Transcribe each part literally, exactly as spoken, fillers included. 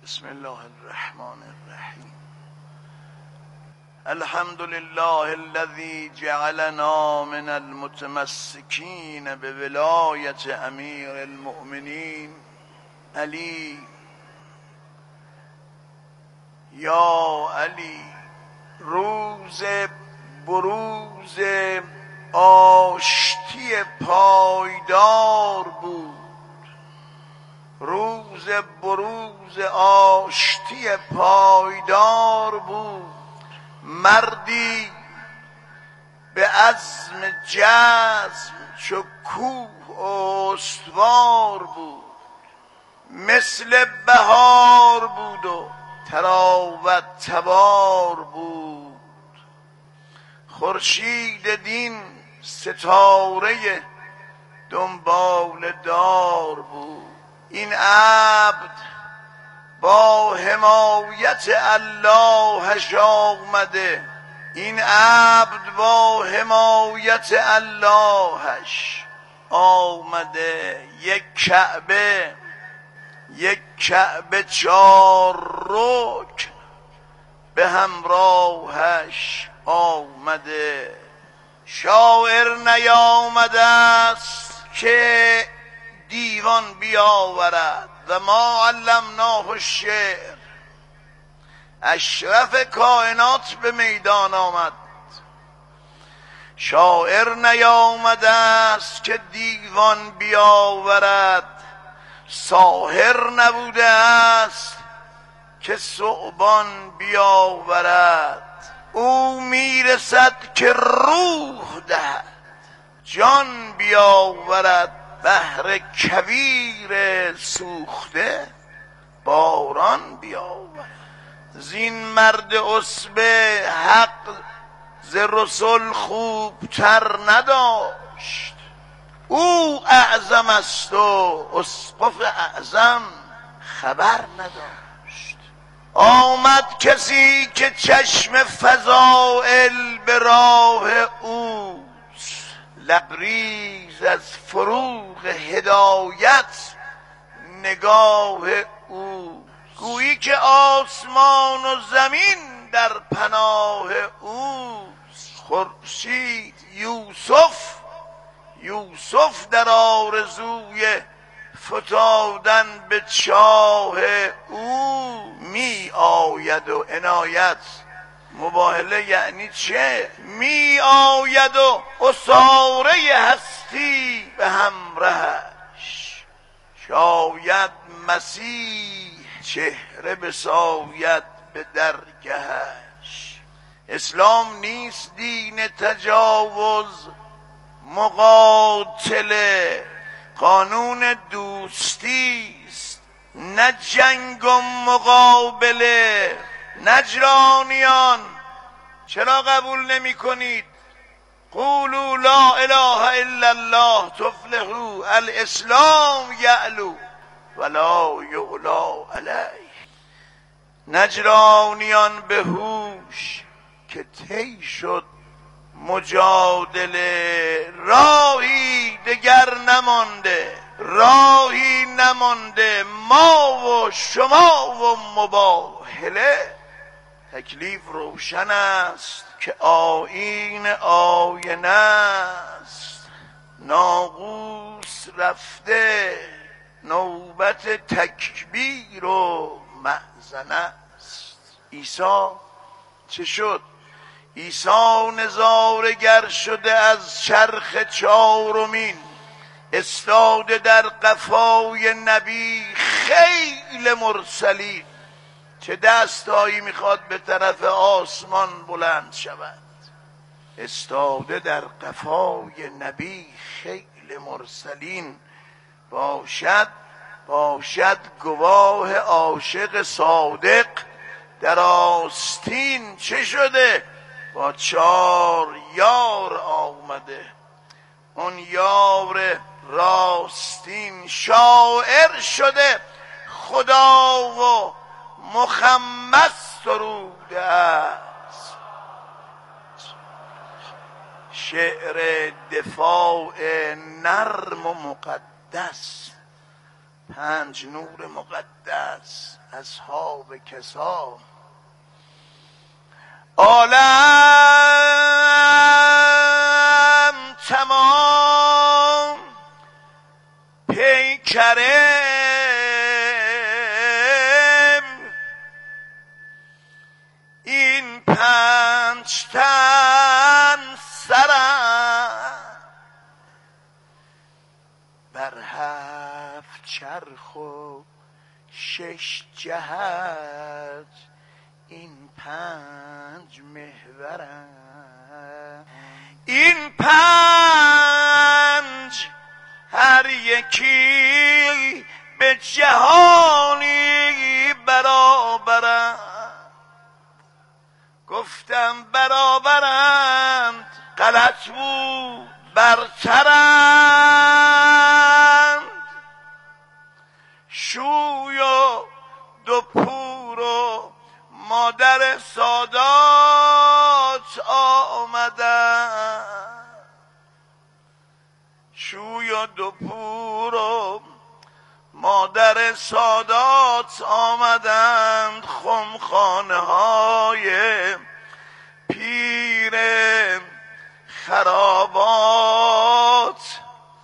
بسم الله الرحمن الرحیم. الحمد لله الذي جعلنا من المتمسكين بولایت امیر المؤمنین علی. یا علی، روز بروز آشتی پایدار بود، روز بروز آشتی پایدار بود. مردی به عزم جزم چو کوه استوار بود، مثل بهار بود و تراوت تبار بود. خورشید دین ستاره دنبال دار بود. این عبد با حمایت اللهش آمده، این عبد با حمایت اللهش آمده. یک کعبه یک کعبه چار رکن به همراهش آمده. شاعر نیامده است که دیوان بیاورد و ما علمناه الشعر. اشرف کائنات به میدان آمد. شاعر نیامده است که دیوان بیاورد، ساحر نبوده است که ثعبان بیاورد. او میرسد که روح دهد، جان بیاورد. بحر کویر سوخته باران بیاورد. زین مرد عصبه حق ز رسل خوبتر نداشت. او اعظم است و اسقف اعظم خبر نداشت. آمد کسی که چشم فضائل به راه او، لبریز از فروغ هدایت نگاه او. گویی که آسمان و زمین در پناه او. خورشید یوسف یوسف در آرزوی فتادن به چاه او می آید. و عنایت مباهله یعنی چه؟ می آید و اساره هستی به همراهش. شاید مسیح چهره بساید به درگهش. اسلام نیست دین تجاوز مقاتله، قانون دوستی است نه جنگ و مقابله. نجرانیان چرا قبول نمی کنید؟ قولوا لا اله الا الله تفلحوا. الاسلام یعلو ولا یعلا علیه. نجرانیان به هوش که طی شد مجادله. راهی دگر نمانده، راهی نمانده. ما و شما و مباهله. تکلیف روشن است که آیین آینه است. ناقوس رفته، نوبت تکبیر و مأذنه است. عیسی چه شد؟ عیسی نظاره‌گر شده از چرخ چهارمین، استاده در قفای نبی خیل مرسلین. چه دستایی میخواد به طرف آسمان بلند شود؟ استاده در قفای نبی خیل مرسلین. باشد باشد گواه عاشق صادق در آستین. چه شده؟ با چار یار آمده. اون یار راستین شاعر شده، خدا و مخمس سروده است. شعر دفاع نرم و مقدس، پنج نور مقدس اصحاب کسا عالم تمام پیکرم این پنج تن سرم بر هفت چرخ و شش جهت این پنج محورم این پنج هر یکی به جهانی برابرند گفتم برابرند غلط بود برترند شوی و دو پور و مادر سادات آمدن شوی و دو پور و مادر سادات آمدند خمخانه های پیر خرابات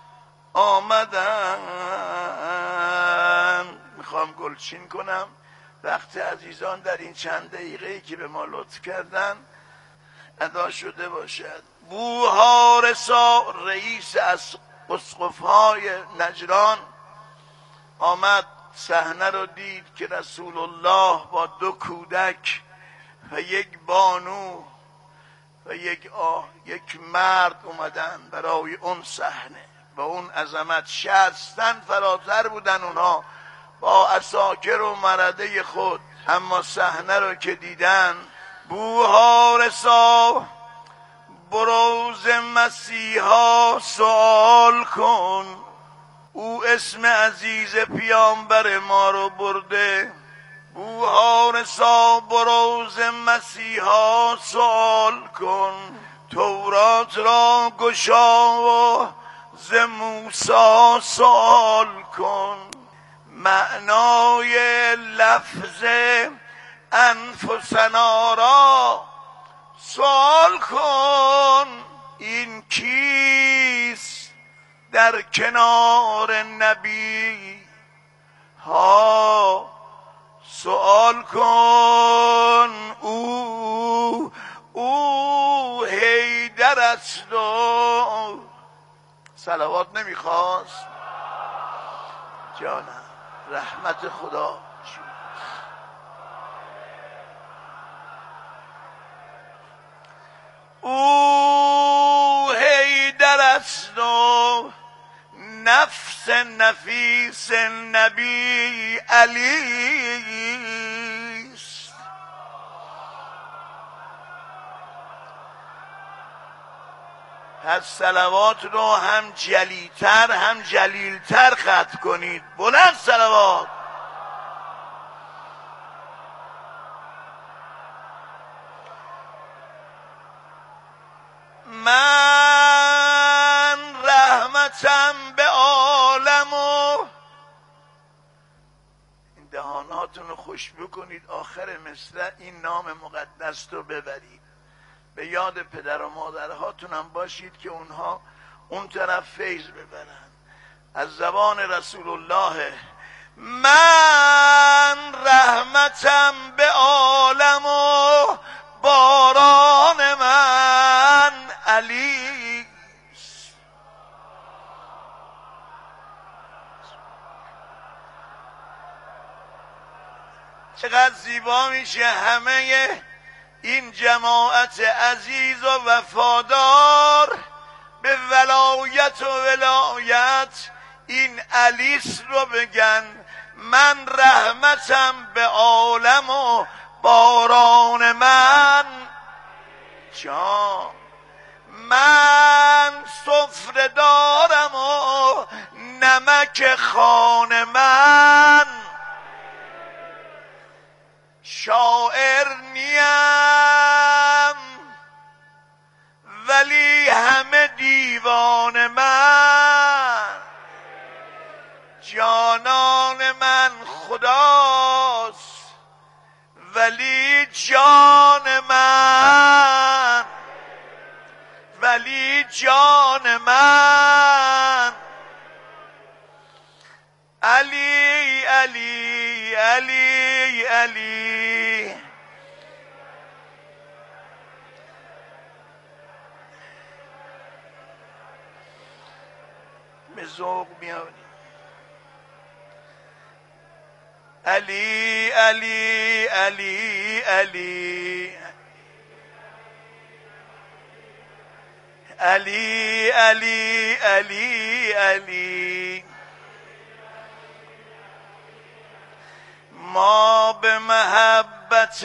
آمدند. میخوام گلچین کنم وقت عزیزان در این چند دقیقه‌ای که به ما لطف کردن ادا شده باشد. بوهارسا رئیس اسقف‌های نجران آمد صحنه رو دید که رسول الله با دو کودک و یک بانو و یک آه یک مرد اومدن برای اون صحنه با اون عظمت. شصت فراتر بودن اونها با عساکر و مرده خود، اما صحنه رو که دیدن بوهارسا بروز مسیحا سوال کن او اسم عزیز پیامبر ما رو برده. بوهارسا بروز مسیحا سوال کن تورات را گشا و ز موسی سوال کن معنای لفظ انفسنا را سوال کن این کیست در کنار نبی ها سوال کن او او حیدر است و صلوات نمیخواست جانم رحمت خدا او حیدر است و نفس نفیس نبی علی است. پس صلوات رو هم جلیتر هم جلیلتر ختم کنید. بلند صلوات. من رحمتم به عالم و این دهاناتون رو خوش بکنید آخر مصرع این نام مقدس رو ببرید. به یاد پدر و مادرهاتون هم باشید که اونها اون طرف فیض ببرن. از زبان رسول الله من رحمتم به عالم و باران من علی است. چقدر زیبا میشه همه این جماعت عزیز و وفادار به ولایت و ولایت این علیس رو بگن من رحمتم به عالم و باران من جان من سفره دارم و نمک خان من شاعر نیم ولی همه دیوان من جانان من خداست ولی جان من، ولی جان من، علی علی علی علی. به ذوق میاری. علی علی علی علی علی علی علی علی. ما به محبت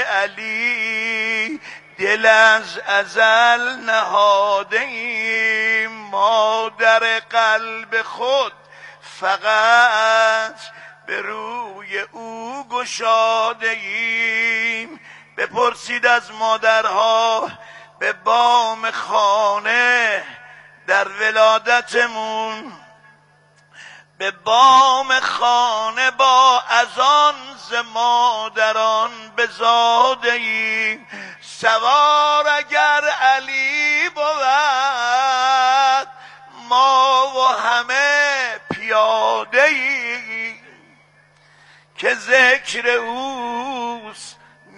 علی دل از ازل نهاده ایم، ما در قلب خود فقط به روی او گشاده ایم. بپرسید از مادرها به بام خانه در ولادتمون، به بام خانه با اذان ز مادران بزاده ایم. سوار اگر علی بود، ما و همه پیاده ایم، که ذکر اوست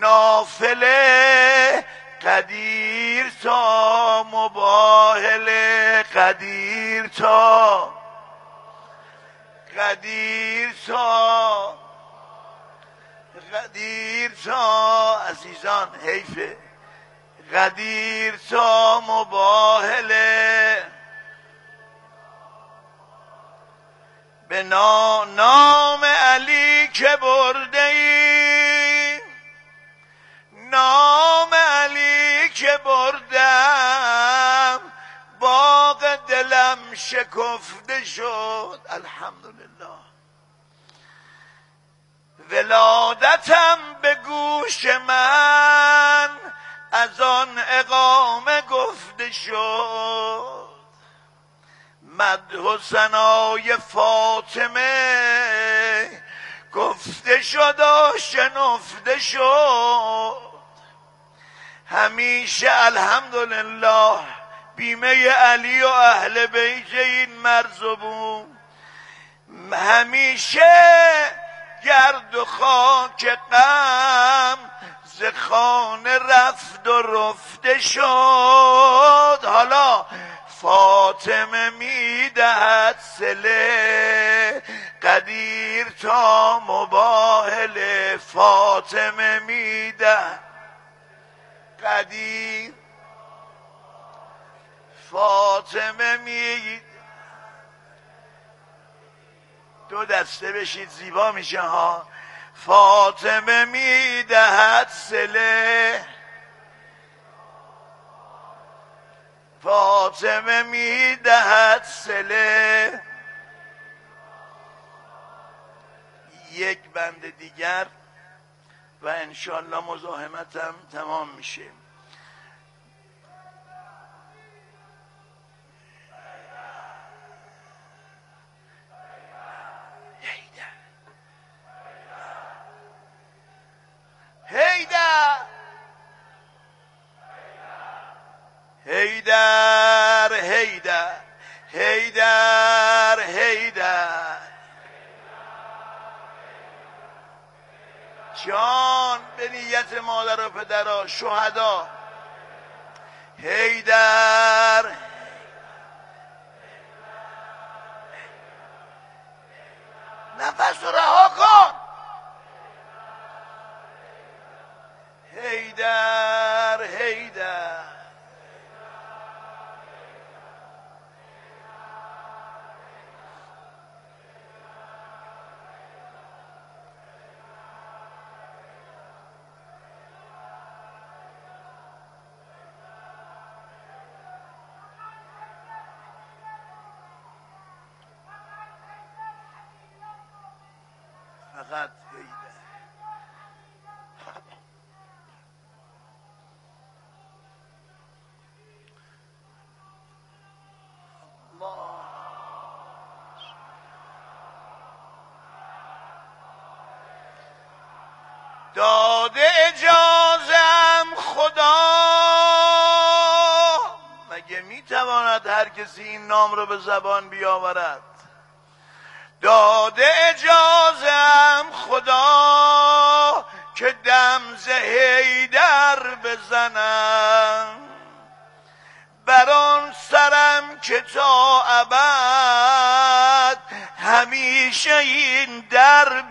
نافله قدیر تا مباهله، قدیر تا قدیر تا قدیر تا عزیزان حیفه، قدیر تا مباهله. به نام علی که برده ایم، نام علی که بردم، باغ دلم شکفته شد الحمدلله. ولادتم به گوش من از آن اقامه گفته شد، مدح و ثنای فاطمه گفته شد و شنفته شد. همیشه الحمدلله بیمه علی و اهل بیت این مرزبون، همیشه گرد و خاک غم ز خانه رفت و رفته شد. حالا فاطمه میدهد صله قدیر تا مباهله، فاطمه میدهد قدیر، فاطمه می دو دسته بشید زیبا میشه ها. فاطمه میدهد صله، فاطمه میدهد صله. یک بند دیگر و انشالله مزاحمتم تمام میشه. هیدر هیدر هیدر هیدر هیدر جان به نیت مادر و پدرها شهدا. هیدر نفس رو رها کن. هیدر هیدر فقط هیدر. الله داده اجازم خدا. مگه میتواند هر کسی این نام رو به زبان بیاورد؟ داده اجازم خدا که دم ز حیدر بزنم، بر آن سرم که تا ابد همیشه این در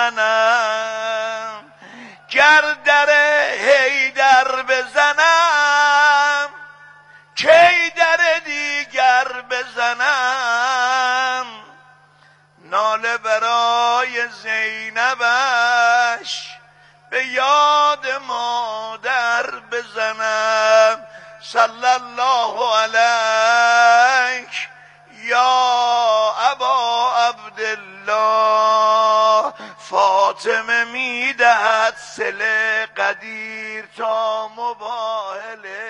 بزنم. گر در حیدر بزنم کی در دیگر بزنم. ناله برای زینبش به یاد مادر بزنم. صلی الله علیک یا ابا عبدالله. فاطمه میدهد صله قدیر تا مباهله.